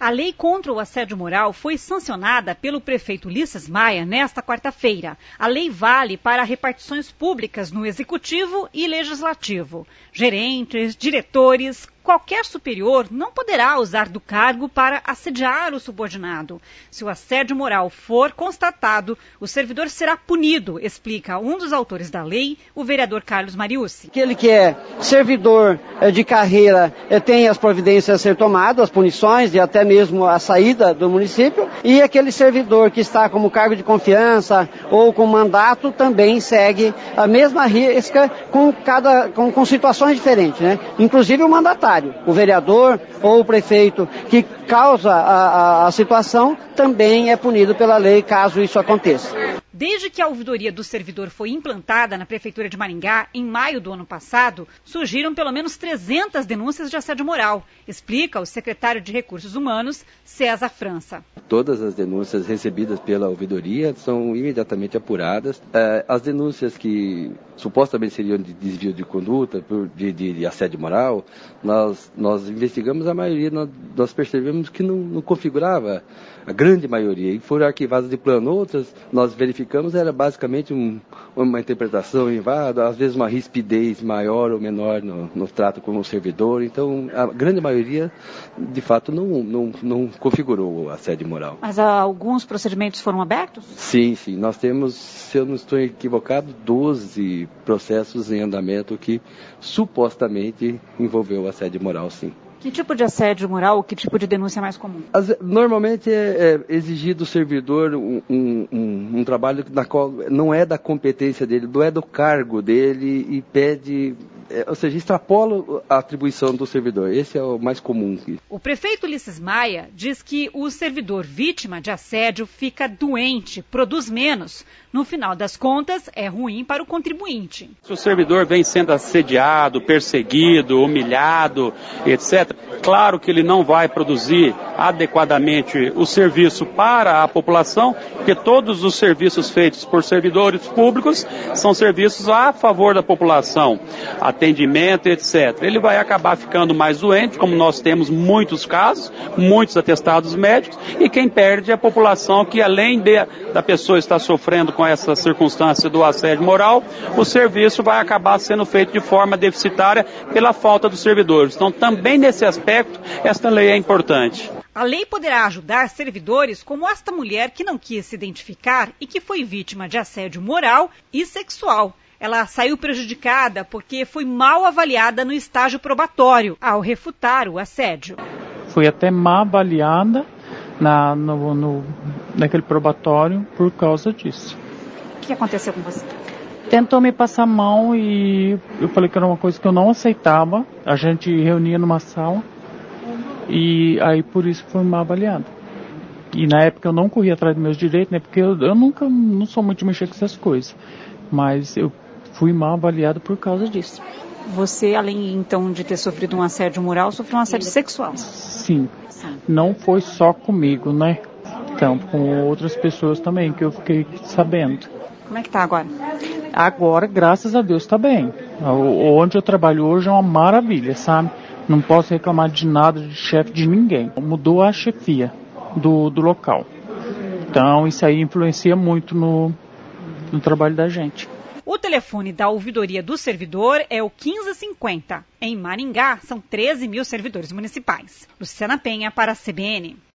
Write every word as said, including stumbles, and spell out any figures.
A lei contra o assédio moral foi sancionada pelo prefeito Ulisses Maia nesta quarta-feira. A lei vale para repartições públicas no Executivo e Legislativo. Gerentes, diretores, qualquer superior não poderá usar do cargo para assediar o subordinado. Se o assédio moral for constatado, o servidor será punido, explica um dos autores da lei, o vereador Carlos Mariucci. Aquele que é servidor de carreira tem as providências a ser tomadas, as punições e até mesmo a saída do município, e aquele servidor que está como cargo de confiança ou com mandato também segue a mesma risca com, cada, com, com situações diferentes, né? Inclusive o mandatário. O vereador ou o prefeito que causa a, a, a situação também é punido pela lei caso isso aconteça. Desde que a ouvidoria do servidor foi implantada na Prefeitura de Maringá, em maio do ano passado, surgiram pelo menos trezentas denúncias de assédio moral, explica o secretário de Recursos Humanos, César França. Todas as denúncias recebidas pela ouvidoria são imediatamente apuradas. As denúncias que supostamente seriam de desvio de conduta, de, de, de assédio moral, nós, nós investigamos a maioria, nós, nós percebemos que não, não configurava a grande maioria, e foram arquivadas de plano. Outras, nós verificamos, era basicamente um, uma interpretação invada, às vezes uma rispidez maior ou menor no, no trato com o servidor. Então, a grande maioria, de fato, não, não, não configurou o assédio moral. Mas ah, alguns procedimentos foram abertos? Sim, sim. Nós temos, se eu não estou equivocado, doze processos em andamento que supostamente envolveu o assédio moral, sim. Que tipo de assédio moral, que tipo de denúncia é mais comum? As, normalmente é, é exigir do servidor um, um, um, um trabalho na qual não é da competência dele, não é do cargo dele e pede, é, ou seja, extrapola a atribuição do servidor. Esse é o mais comum. O prefeito Ulisses Maia diz que o servidor vítima de assédio fica doente, produz menos. No final das contas, é ruim para o contribuinte. Se o servidor vem sendo assediado, perseguido, humilhado, etcétera, claro que ele não vai produzir adequadamente o serviço para a população, porque todos os serviços feitos por servidores públicos são serviços a favor da população, atendimento, etcétera. Ele vai acabar ficando mais doente, como nós temos muitos casos, muitos atestados médicos, e quem perde é a população que, além de, da pessoa estar sofrendo com essa circunstância do assédio moral, o serviço vai acabar sendo feito de forma deficitária pela falta dos servidores. Então, também nesse aspecto, esta lei é importante. A lei poderá ajudar servidores como esta mulher que não quis se identificar e que foi vítima de assédio moral e sexual. Ela saiu prejudicada porque foi mal avaliada no estágio probatório ao refutar o assédio. Fui até mal avaliada na, no, no, naquele probatório por causa disso. O que aconteceu com você? Tentou me passar a mão e eu falei que era uma coisa que eu não aceitava. A gente reunia numa sala e aí por isso foi mal avaliado. E na época eu não corri atrás dos meus direitos, né? Porque eu, eu nunca, não sou muito de mexer com essas coisas. Mas eu fui mal avaliado por causa disso. Você, além então de ter sofrido um assédio moral, sofreu um assédio sexual? Sim. Não foi só comigo, né? Então, com outras pessoas também, que eu fiquei sabendo. Como é que tá agora? Agora, graças a Deus, tá bem. Onde eu trabalho hoje é uma maravilha, sabe? Não posso reclamar de nada, de chefe de ninguém. Mudou a chefia do, do local. Então, isso aí influencia muito no, no trabalho da gente. O telefone da ouvidoria do servidor é o quinze cinquenta. Em Maringá, são treze mil servidores municipais. Luciana Penha para a C B N.